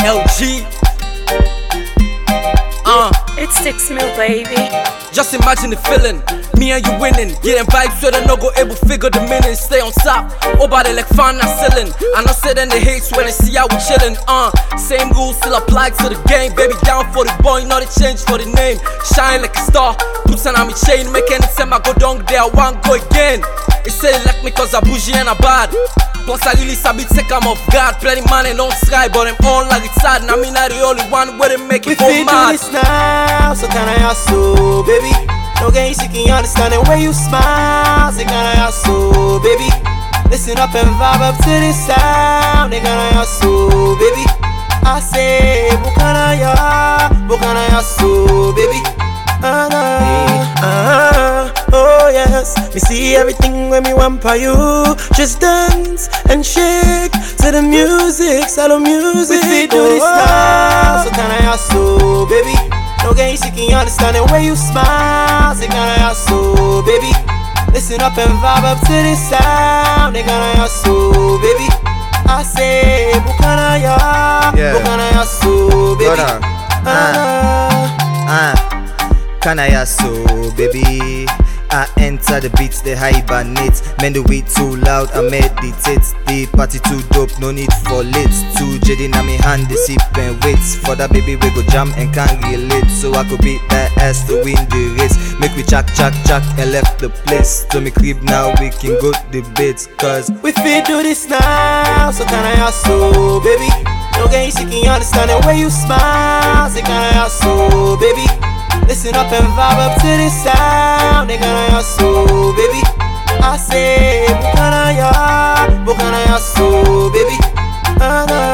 LG. It's 6 mil, baby. Just imagine the feeling, me and you winning. Getting vibes so they no go able figure the meaning. Stay on top, over there like fan not selling. I know say then they hates when they see how we chillin'. Same rules still apply to the game. Baby down for the boy, not a change for the name. Shine like a star, put on my chain. Make any time I go down there, I want go again. They say they like me cause I bougie and I bad. Plus I really sabi take them off guard. Plenty man and don't try, but them all like it's sad. And I mean I the only one where they make it go mad. We do this now, so can I hustle, baby? No game seeking understanding where you smile. Say can I hustle, baby? Listen up and vibe up to this sound. They can I hustle, baby? I say, bukana hustle, baby. Oh yes, me see everything when me want for you. Just dance and shake to the music, solo music. We do this now, so can I hustle, baby? No game seeking understanding where you smile. Say can I hustle, baby? Listen up and vibe up to this sound. They can I hustle, baby? I say, bukana hustle, baby. Can I hustle, baby? I enter the beats, they hibernate. Man, the weed too loud, I meditate. The party too dope, no need for late. Too jaded, na me hand, they sip and wait. For that baby, we go jam and can't relate. So I could beat that ass to win the race. Make we chack and left the place. To me crib now, we can go debate. Cause we fit do this now, so can I hustle, baby? No game seeking understanding where you smile. Say can I hustle, baby? Listen up and vibe up to this sound. They gonna hustle, baby. I say, bukana hustle, baby.